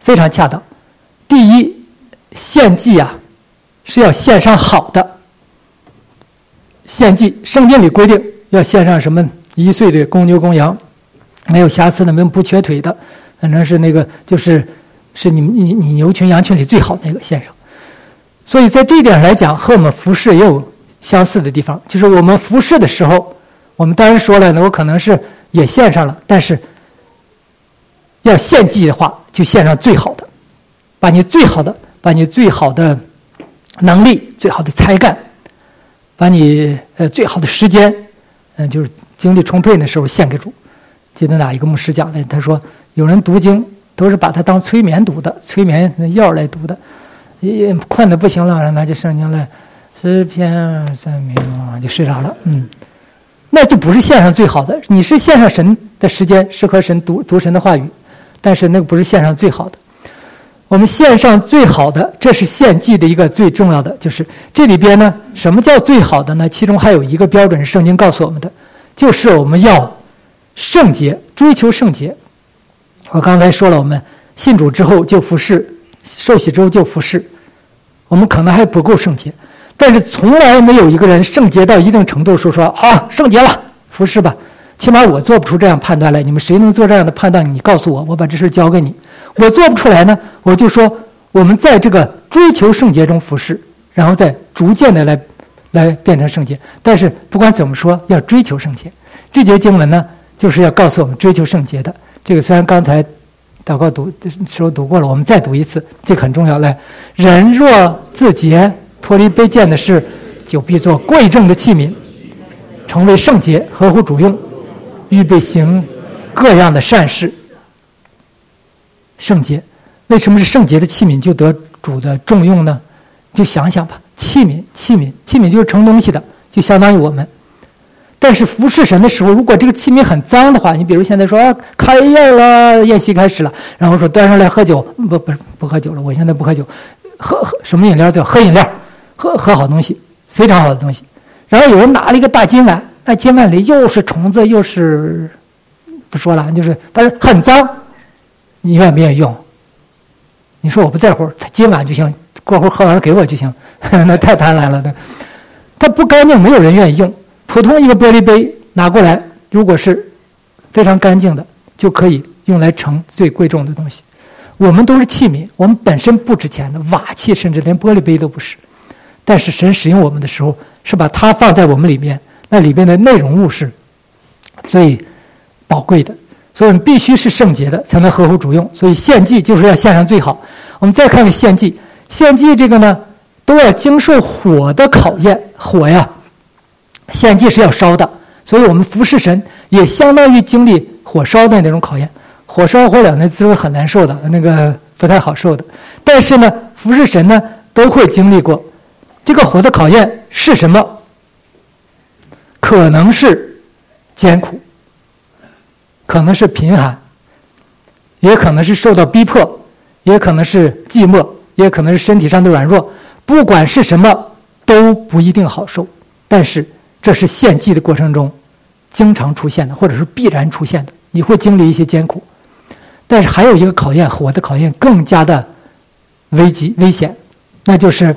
非常恰当。第一，献祭啊是要献上好的。献祭圣经里规定要献上什么一岁的公牛公羊，没有瑕疵的，没有不瘸腿的，反正是那个就是是你你你牛群羊群里最好的那个献上。所以在这一点来讲，和我们服事也有相似的地方，就是我们服事的时候，我们当然说了呢，我可能是也献上了，但是要献祭的话，就献上最好的，把你最好的，把你最好的能力、最好的才干，把你呃最好的时间，嗯、呃，就是精力充沛的时候献给主。记得哪一个牧师讲的？他说，有人读经都是把它当催眠读的，催眠药来读的，也困得不行了，拿起圣经来，诗篇三名就睡着了。嗯，那就不是献上最好的，你是献上神的时间，是和神读读神的话语，但是那个不是献上最好的。我们献上最好的，这是献祭的一个最重要的，就是这里边呢，什么叫最好的呢？其中还有一个标准是圣经告诉我们的，就是我们要圣洁，追求圣洁。我刚才说了，我们信主之后就服事，受洗之后就服事，我们可能还不够圣洁，但是从来没有一个人圣洁到一定程度说说好圣洁了，服事吧。起码我做不出这样判断来，你们谁能做这样的判断？你告诉我，我把这事交给你。我做不出来呢，我就说我们在这个追求圣洁中服事，然后再逐渐的来来变成圣洁。但是不管怎么说，要追求圣洁。这节经文呢，就是要告诉我们追求圣洁的。这个虽然刚才祷告读的时候读过了，我们再读一次，这个很重要。来，人若自洁，脱离卑贱的事，就必做贵重的器皿，成为圣洁，合乎主用，预备行各样的善事。圣洁，为什么是圣洁的器皿就得主的重用呢？就想想吧，器皿，器皿，器皿就是盛东西的，就相当于我们。但是服侍神的时候，如果这个器皿很脏的话，你比如现在说、啊、开宴了，宴席开始了，然后说端上来喝酒，不不不喝酒了，我现在不喝酒，喝喝什么饮料？叫喝饮料，喝喝好东西，非常好的东西。然后有人拿了一个大金碗，那金碗里又是虫子，又是不说了，就是反正很脏。你愿不愿意用？你说我不在乎，他今晚就行，过会儿喝完了给我就行，那太贪婪了。它不干净，没有人愿意用。普通一个玻璃杯拿过来，如果是非常干净的，就可以用来盛最贵重的东西。我们都是器皿，我们本身不值钱的，瓦器甚至连玻璃杯都不是。但是神使用我们的时候，是把它放在我们里面，那里边的内容物是最宝贵的。所以我们必须是圣洁的，才能合乎主用。所以献祭就是要献上最好。我们再看看献祭，献祭这个呢，都要经受火的考验。火呀，献祭是要烧的，所以我们服侍神也相当于经历火烧的那种考验。火烧火燎那滋味很难受的，那个不太好受的。但是呢，服侍神呢都会经历过。这个火的考验是什么？可能是艰苦。可能是贫寒，也可能是受到逼迫，也可能是寂寞，也可能是身体上的软弱。不管是什么，都不一定好受。但是这是献祭的过程中经常出现的，或者是必然出现的。你会经历一些艰苦，但是还有一个考验，火的考验更加的危急危险，那就是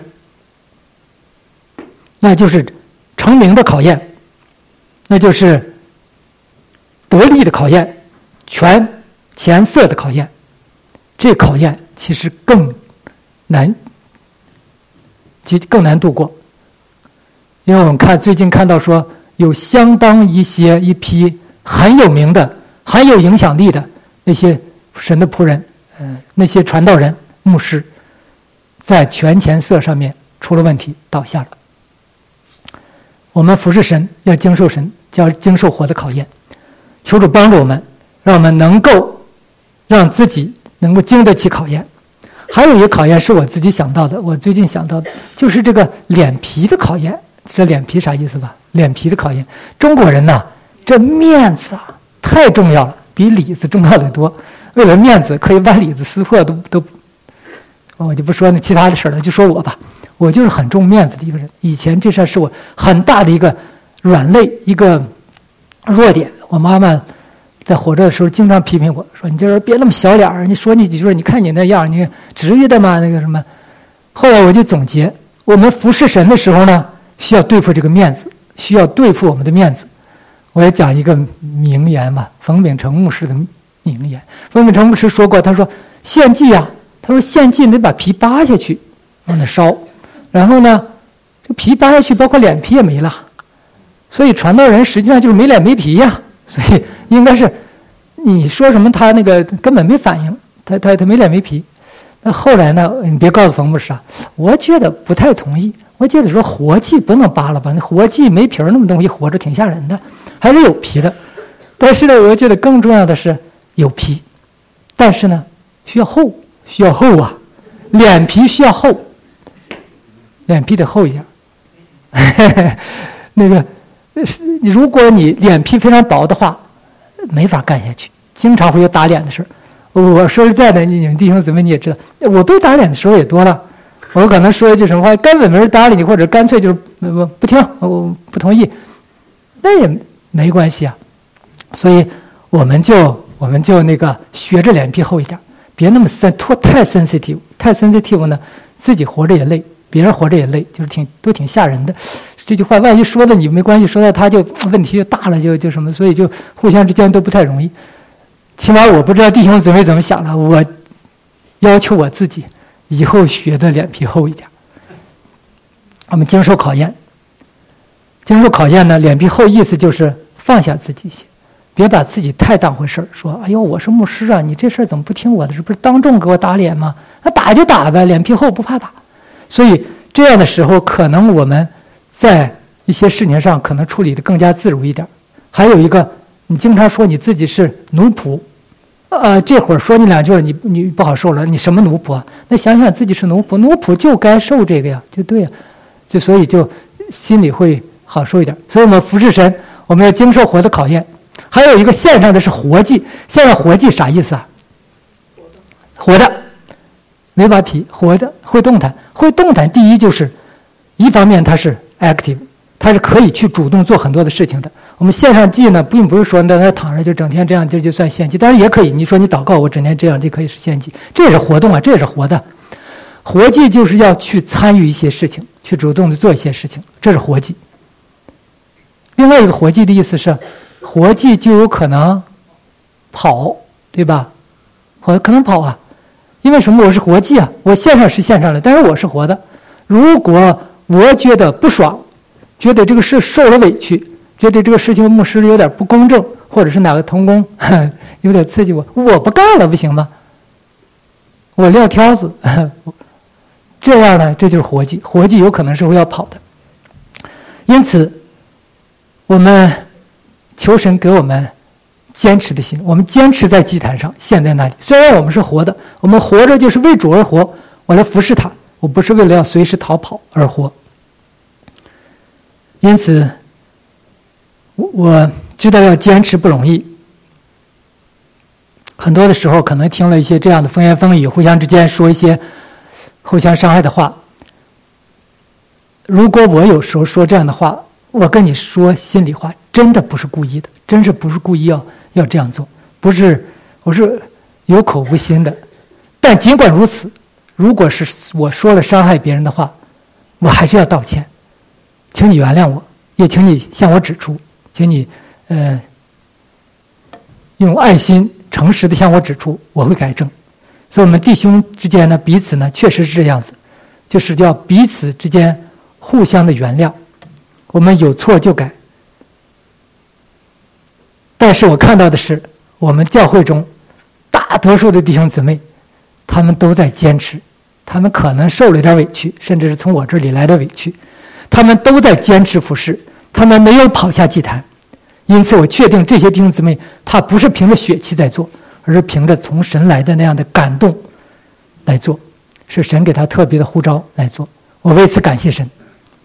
那就是成名的考验，那就是得力的考验，权钱色的考验。这考验其实更难，其更难度过。因为我们看最近看到说，有相当一些一批很有名的、很有影响力的那些神的仆人，呃，那些传道人、牧师，在权钱色上面出了问题，倒下了。我们服侍神要经受神，叫经受火的考验。求主帮助我们，让我们能够让自己能够经得起考验。还有一个考验是我自己想到的，我最近想到的就是这个脸皮的考验。这脸皮啥意思吧？脸皮的考验，中国人呐，这面子啊太重要了，比里子重要的多。为了面子，可以把里子撕破都都。我就不说那其他的事了，就说我吧，我就是很重面子的一个人。以前这事是我很大的一个软肋，一个弱点。我妈妈在活着的时候经常批评我说：“你这人别那么小脸儿，你说你几句，你看你那样，你至于的吗？那个什么。”后来我就总结，我们服侍神的时候呢，需要对付这个面子，需要对付我们的面子。我也讲一个名言吧，冯秉成牧师的名言。冯秉成牧师说过，他说献祭啊，他说献祭你得把皮扒下去，往那烧，然后呢，这皮扒下去，包括脸皮也没了。所以传道人实际上就是没脸没皮呀、啊，所以应该是你说什么他那个根本没反应，他他他没脸没皮。那后来呢，你别告诉冯牧师啊，我觉得不太同意。我记得说活祭不能扒了吧，那活祭没皮儿那么东西活着挺吓人的，还是有皮的。但是呢，我觉得更重要的是有皮，但是呢需要厚，需要厚啊，脸皮需要厚，脸皮得厚一点。那个如果你脸皮非常薄的话，没法干下去，经常会有打脸的事儿。我说实在的，你们弟兄姊妹你也知道，我被打脸的时候也多了。我可能说一句什么话，根本没人搭理你，或者干脆就是不不听，我不同意，那也没关系啊。所以我们就我们就那个学着脸皮厚一点，别那么sen太 sensitive， 太 sensitive 呢，自己活着也累，别人活着也累，就是挺都挺吓人的。这句话万一说的你没关系，说到他就问题就大了，就就什么，所以就互相之间都不太容易。起码我不知道弟兄姊妹怎么想的，我要求我自己以后学的脸皮厚一点。我们经受考验，经受考验呢，脸皮厚意思就是放下自己一些，别把自己太当回事儿。说，哎呦，我是牧师啊，你这事儿怎么不听我的？是不是当众给我打脸吗？那打就打呗，脸皮厚不怕打。所以这样的时候，可能我们在一些事情上可能处理得更加自如一点。还有一个，你经常说你自己是奴仆。呃，这会儿说你两句，你你不好受了。你什么奴仆啊？那想想自己是奴仆，奴仆就该受这个呀，就对呀，就所以就心里会好受一点。所以我们服侍神，我们要经受活的考验。还有一个线上的是活祭，线上活祭啥意思啊？活的，没把皮，活的，会动弹，会动弹。第一就是一方面它是 active， 它是可以去主动做很多的事情的。我们线上祭呢，并不是说在那躺着就整天这样，这就算献祭，当然也可以。你说你祷告，我整天这样，这可以是献祭，这也是活动啊，这也是活的。活祭就是要去参与一些事情，去主动的做一些事情，这是活祭。另外一个活祭的意思是，活祭就有可能跑，对吧？我可能跑啊，因为什么？我是活祭啊，我线上是线上的，但是我是活的。如果我觉得不爽，觉得这个事受了委屈，觉得这个事情牧师有点不公正，或者是哪个同工有点刺激我，我不干了，不行吗？我撂挑子，这样呢，这就是活祭。活祭有可能是会要跑的。因此，我们求神给我们坚持的心，我们坚持在祭坛上，献在那里。虽然我们是活的，我们活着就是为主而活，我来服侍他，我不是为了要随时逃跑而活。因此，我知道要坚持不容易。很多的时候可能听了一些这样的风言风语，互相之间说一些互相伤害的话。如果我有时候说这样的话，我跟你说心里话，真的不是故意的，真是不是故意要要这样做，不是我是有口无心的。但尽管如此，如果是我说了伤害别人的话，我还是要道歉，请你原谅我，也请你向我指出，请你呃用爱心诚实的向我指出，我会改正。所以我们弟兄之间呢，彼此呢确实是这样子，就是要彼此之间互相的原谅，我们有错就改。但是我看到的是，我们教会中大多数的弟兄姊妹，他们都在坚持，他们可能受了点委屈，甚至是从我这里来的委屈，他们都在坚持服侍，他们没有跑下祭坛。因此我确定这些弟兄姊妹，他不是凭着血气在做，而是凭着从神来的那样的感动来做，是神给他特别的呼召来做。我为此感谢神。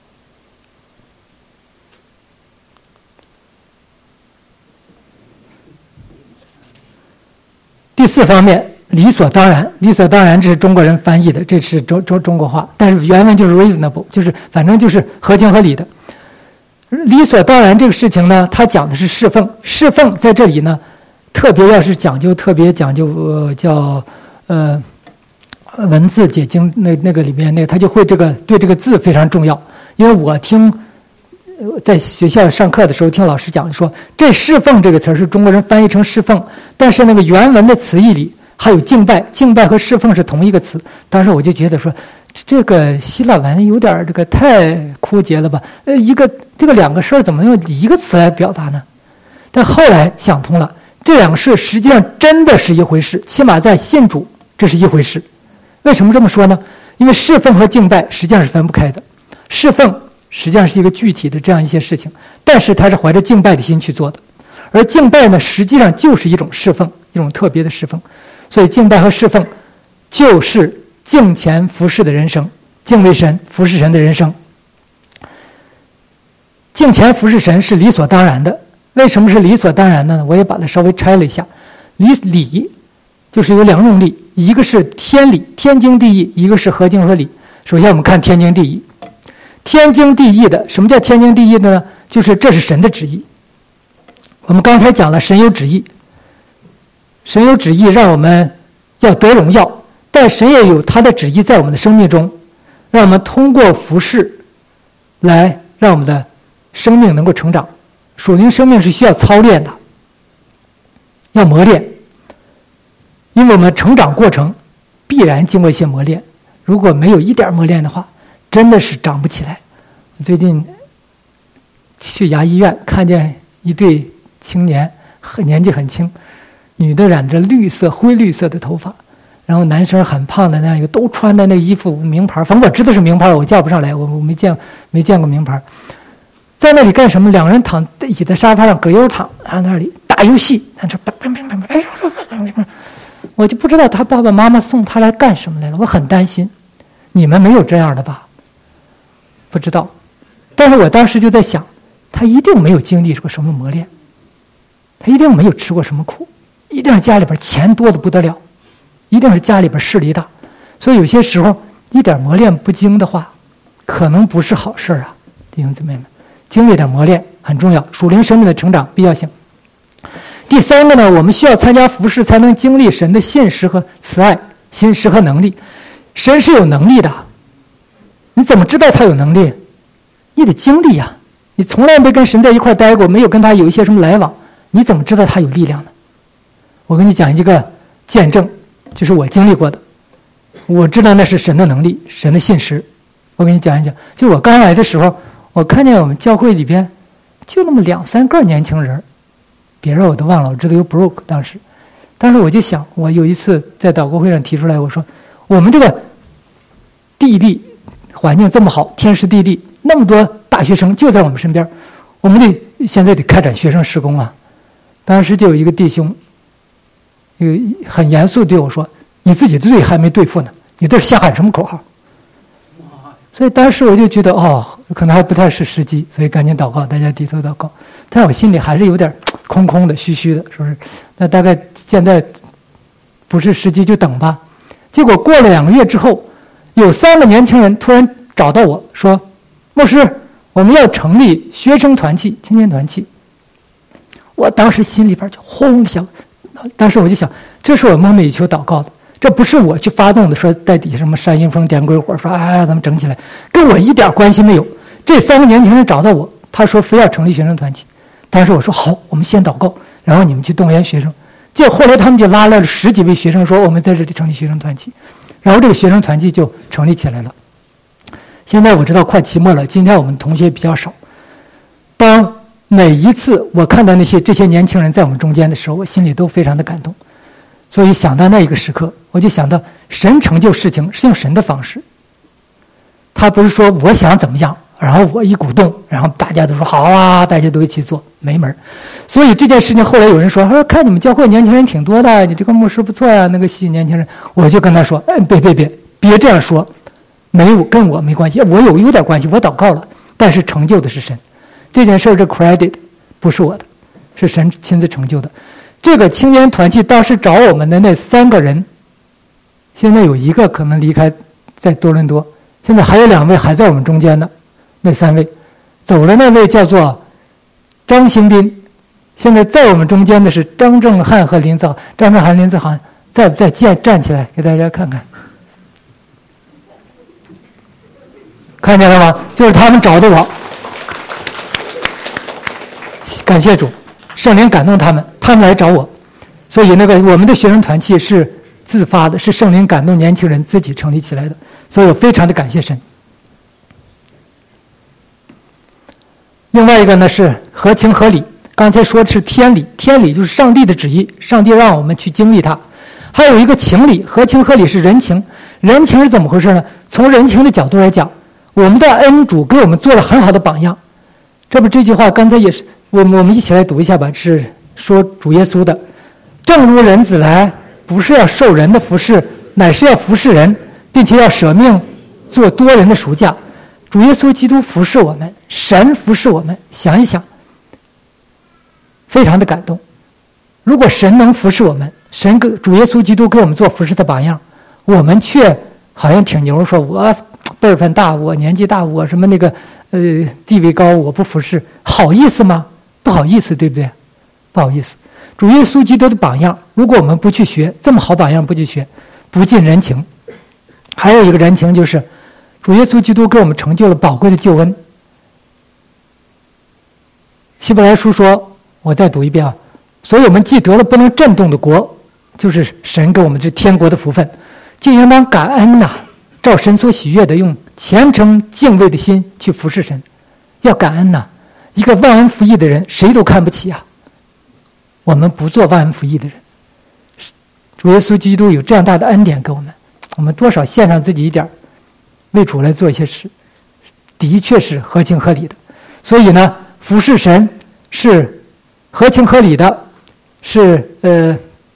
第四方面，理所当然，理所当然，这是中国人翻译的，这是中中中国话，但是原文就是 reasonable， 就是反正就是合情合理的。理所当然这个事情呢，他讲的是侍奉，侍奉在这里呢， 特别要是讲究特别讲究呃叫呃文字解经那那个里面那个他就会这个对这个字非常重要。因为我听在学校上课的时候听老师讲说，这侍奉这个词是中国人翻译成侍奉，但是那个原文的词义里还有敬拜，敬拜和侍奉是同一个词。当时我就觉得说，这个希腊文有点这个太枯竭了吧？呃，一个这个两个事儿怎么用一个词来表达呢？但后来想通了，这两个事实际上真的是一回事，起码在信主这是一回事。为什么这么说呢？因为侍奉和敬拜实际上是分不开的。侍奉实际上是一个具体的这样一些事情，但是他是怀着敬拜的心去做的，而敬拜呢，实际上就是一种侍奉，一种特别的侍奉。所以敬拜和侍奉就是敬虔服侍的人生，敬畏神服侍神的人生。敬虔服侍神是理所当然的。为什么是理所当然的呢？我也把它稍微拆了一下。理理就是有两种理，一个是天理，天经地义，一个是合情合理。首先我们看天经地义。天经地义的，什么叫天经地义的呢？就是这是神的旨意。我们刚才讲了，神有旨意，神有旨意让我们要得荣耀，但神也有他的旨意在我们的生命中，让我们通过服事来让我们的生命能够成长。属灵生命是需要操练的，要磨练，因为我们成长过程必然经过一些磨练，如果没有一点磨练的话，真的是长不起来。最近去牙医院看见一对青年，很年纪很轻，女的染着绿色灰绿色的头发，然后男生很胖的那样一个，都穿的那个衣服名牌，反正我知道是名牌，我叫不上来，我我没见没见过名牌。在那里干什么？两个人躺倚在沙发上葛优躺，然后那里打游戏，他说哎呦，我就不知道他爸爸妈妈送他来干什么来了，我很担心。你们没有这样的吧？不知道，但是我当时就在想，他一定没有经历过什么磨练，他一定没有吃过什么苦，一定是家里边钱多的不得了，一定是家里边势力大，所以有些时候一点磨练不精的话，可能不是好事啊，弟兄姊妹们，经历点磨练很重要，属灵生命的成长必要性。第三个呢，我们需要参加服事才能经历神的信实和慈爱，信实和能力。神是有能力的，你怎么知道他有能力？你得经历呀，你从来没跟神在一块待过，没有跟他有一些什么来往，你怎么知道他有力量呢？我跟你讲一个见证，就是我经历过的，我知道那是神的能力，神的信实。我跟你讲一讲，就我刚来的时候，我看见我们教会里边就那么两三个年轻人，别人我都忘了，我知道有 Brooke 当时，但是我就想，我有一次在祷告会上提出来，我说我们这个地利环境这么好，天时地利，那么多大学生就在我们身边，我们得现在得开展学生事工啊。当时就有一个弟兄很严肃对我说，你自己的罪还没对付呢，你这是瞎喊什么口号？所以当时我就觉得哦，可能还不太是时机，所以赶紧祷告，大家低头祷告。但我心里还是有点空空的虚虚的，是不是？那大概现在不是时机就等吧。结果过了两个月之后，有三个年轻人突然找到我说，牧师，我们要成立学生团契、青年团契。我当时心里边就轰的响，当时我就想，这是我梦寐以求祷告的，这不是我去发动的，说在底下什么煽阴风点鬼火，说哎呀咱们整起来，跟我一点关系没有。这三个年轻人找到我，他说非要成立学生团契。当时我说好，我们先祷告，然后你们去动员学生。结果后来他们就拉来了十几位学生，说我们在这里成立学生团契，然后这个学生团契就成立起来了。现在我知道快期末了，今天我们同学比较少。当每一次我看到那些这些年轻人在我们中间的时候，我心里都非常的感动。所以想到那一个时刻，我就想到神成就事情是用神的方式，他不是说我想怎么样，然后我一鼓动，然后大家都说好啊，大家都一起做，没门。所以这件事情后来有人说，说看你们教会年轻人挺多的，你这个牧师不错呀，那个吸引年轻人。我就跟他说，哎，别别别别这样说，没有跟我没关系，我有有点关系，我祷告了，但是成就的是神。这件事这 credit 不是我的，是神亲自成就的。这个青年团契当时找我们的那三个人，现在有一个可能离开在多伦多，现在还有两位还在我们中间呢。那三位走了，那位叫做张兴斌， 现在在我们中间的是张正汉和林子豪。张正汉、林子豪在不在？站站起来给大家看看，看见了吗？就是他们找的我。感谢主，圣灵感动他们，他们来找我。所以那个我们的学生团契是自发的，是圣灵感动年轻人自己成立起来的，所以我非常的感谢神。另外一个呢是合情合理，刚才说的是天理，天理就是上帝的旨意，上帝让我们去经历它。还有一个情理，合情合理是人情。人情是怎么回事呢？从人情的角度来讲，我们的恩主给我们做了很好的榜样。这不这句话刚才也是我们我们一起来读一下吧，是说主耶稣的，正如人子来，不是要受人的服侍，乃是要服侍人，并且要舍命做多人的赎价。主耶稣基督服侍我们，神服侍我们，想一想，非常的感动。如果神能服侍我们，神给主耶稣基督给我们做服侍的榜样，我们却好像挺牛，说我辈分大，我年纪大，我什么那个呃地位高，我不服侍，好意思吗？不好意思，对不对？不好意思。主耶稣基督的榜样，如果我们不去学，这么好榜样不去学，不近人情。还有一个人情就是，主耶稣基督给我们成就了宝贵的救恩。希伯来书说，我再读一遍啊，所以我们既得了不能震动的国，就是神给我们这天国的福分，就应当感恩呐、啊，照神所喜悦的，用虔诚敬畏的心去服侍神，要感恩呐、啊。一个忘恩负义的人，谁都看不起啊。我们不做忘恩负义的人，主耶稣基督有这样大的恩典给我们，我们多少献上自己一点，为主来做一些事，的确是合情合理的。所以呢，服侍神是合情合理的，是呃，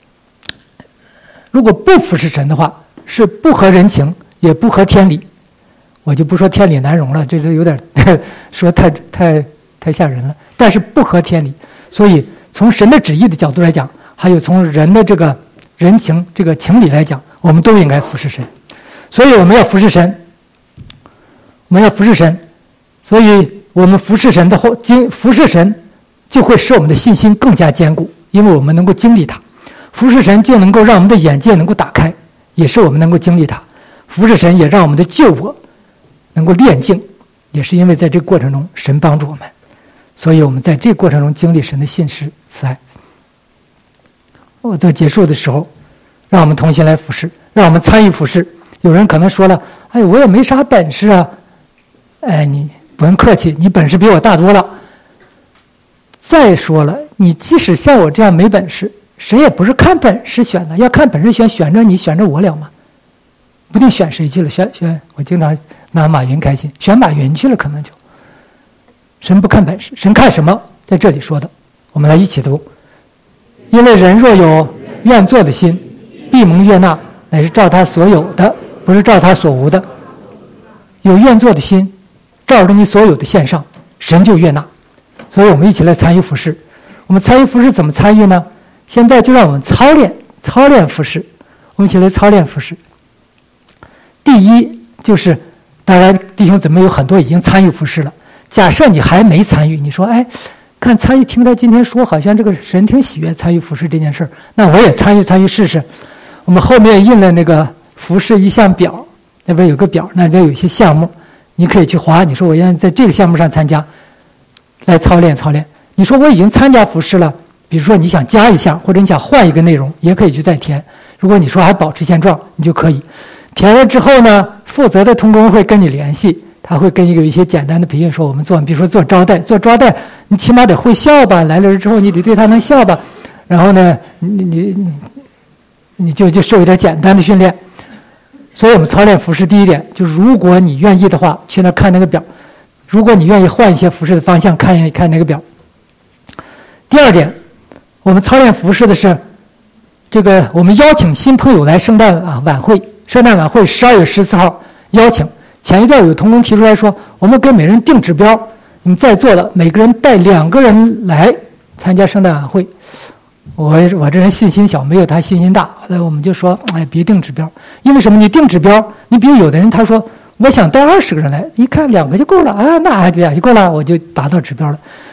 如果不服侍神的话，是不合人情，也不合天理。我就不说天理难容了，这就有点说太太太吓人了。但是不合天理，所以从神的旨意的角度来讲，还有从人的这个人情这个情理来讲，我们都应该服侍神。所以我们要服侍神，我们要服侍神，所以我们服侍神的后，经服侍神就会使我们的信心更加坚固，因为我们能够经历它。服侍神就能够让我们的眼界能够打开，也是我们能够经历它。服侍神也让我们的救我能够炼净，也是因为在这个过程中神帮助我们，所以我们在这个过程中经历神的信实慈爱。我在结束的时候，让我们同心来服侍，让我们参与服侍。有人可能说了，哎，我也没啥本事啊。哎，你不用客气，你本事比我大多了。再说了，你即使像我这样没本事，谁也不是看本事选的，要看本事选，选着你选着我了吗？不定选谁去了，选选我经常拿马云开心，选马云去了，可能就。神不看本事，神看什么？在这里说的，我们来一起读。因为人若有愿做的心，必蒙悦纳，乃是照他所有的，不是照他所无的。有愿做的心，照着你所有的献上，神就悦纳。所以我们一起来参与服事。我们参与服事怎么参与呢？现在就让我们操练操练服事，我们一起来操练服事。第一就是，当然弟兄姊妹有很多已经参与服事了。假设你还没参与，你说哎，看参与听他今天说，好像这个神挺喜悦参与服事这件事儿，那我也参与参与试试。我们后面印了那个服事意向表，那边有个表，那边有一些项目，你可以去划。你说我愿意在这个项目上参加，来操练操练。你说我已经参加服事了，比如说你想加一项，或者你想换一个内容，也可以去再填。如果你说还保持现状，你就可以填了之后呢，负责的同工会跟你联系，他会跟你有一些简单的培训，说我们做，比如说做招待，做招待你起码得会笑吧，来了人之后你得对他能笑吧，然后呢，你你你你就就受一点简单的训练。所以我们操练服事第一点就是，如果你愿意的话，去那看那个表；如果你愿意换一些服事的方向，看一看那个表。第二点，我们操练服事的是，这个我们邀请新朋友来圣诞啊晚会，圣诞晚会十二月十四号邀请。前一段有同工提出来说，我们给每人定指标，你们在座的每个人带两个人来参加圣诞晚会。我我这人信心小，没有他信心大。后来我们就说，哎，别定指标，因为什么？你定指标，你比如有的人他说我想带二十个人来，一看两个就够了啊，那还俩就够了，我就达到指标了。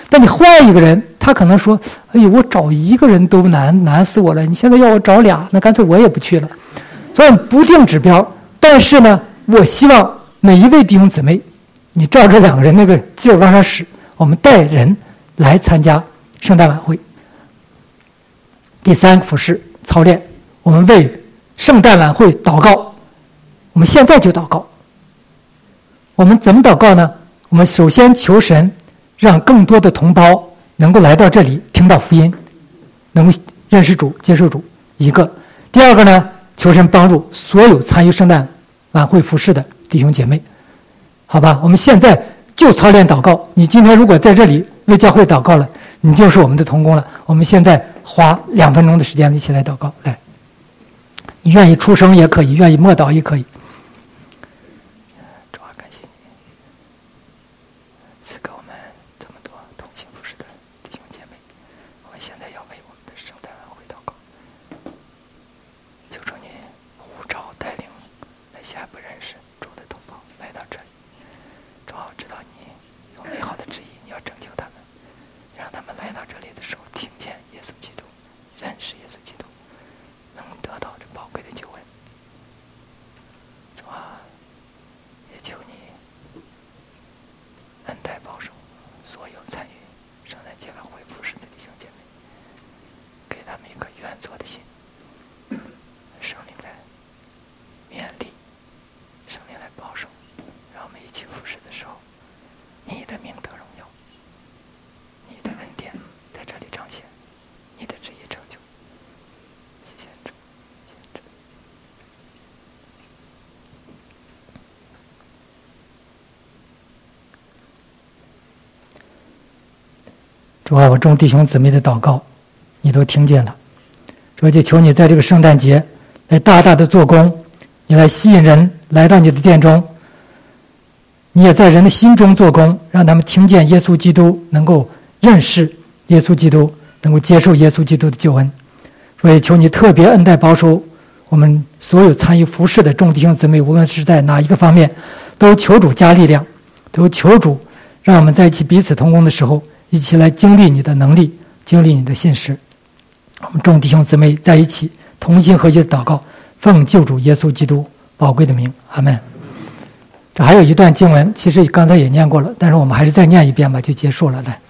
但你换一个人，他可能说：“哎呦，我找一个人都难难死我了，你现在要我找俩，那干脆我也不去了。”所以不定指标，但是呢，我希望每一位弟兄姊妹，你照这两个人那个劲儿往上使，我们带人来参加圣诞晚会。第三个服事操练，我们为圣诞晚会祷告，我们现在就祷告。我们怎么祷告呢？我们首先求神让更多的同胞能够来到这里听到福音，能够认识主接受主，一个。第二个呢，求神帮助所有参与圣诞晚会服事的弟兄姐妹，好吧，我们现在就操练祷告。你今天如果在这里为教会祷告了，你就是我们的同工了。我们现在花两分钟的时间一起来祷告。来，你愿意出声也可以，愿意默祷也可以。主啊，感谢你赐给我们这么多同心服事的弟兄姐妹，我们现在要为我们的圣诞晚会祷告。求主你呼召带领那些还不认识主的同胞来到这里。主啊，我知道你有美好的旨意，你要拯救他们，让他们来到这里的时候听见耶稣基督，认识耶稣基督，能得到这宝贵的救恩。主啊，也求你恩待保守所有参与圣诞节晚会服事的弟兄姐妹，给他们一颗愿做的心，圣灵来勉励，圣灵来保守，让我们一起服事的时候，你的名得荣耀，你的恩典在这里彰显，你的旨意成就。谢谢主，谢谢主。主啊，我众弟兄姊妹的祷告，你都听见了。主啊，就求你在这个圣诞节来大大的做工，你来吸引人来到你的殿中，你也在人的心中做工，让他们听见耶稣基督，能够认识耶稣基督，能够接受耶稣基督的救恩。所以求你特别恩待保守我们所有参与服事的众弟兄姊妹，无论是在哪一个方面，都求主加力量，都求主让我们在一起彼此同工的时候，一起来经历你的能力，经历你的信实。我们众弟兄姊妹在一起同心合一的祷告，奉救主耶稣基督宝贵的名，阿们。这还有一段经文，其实刚才也念过了，但是我们还是再念一遍吧，就结束了。来，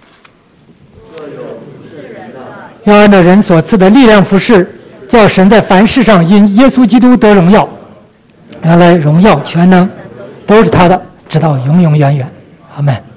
要按照人所赐的力量服事，叫神在凡事上因耶稣基督得荣耀。原来荣耀全能都是他的，直到永永远远，阿们。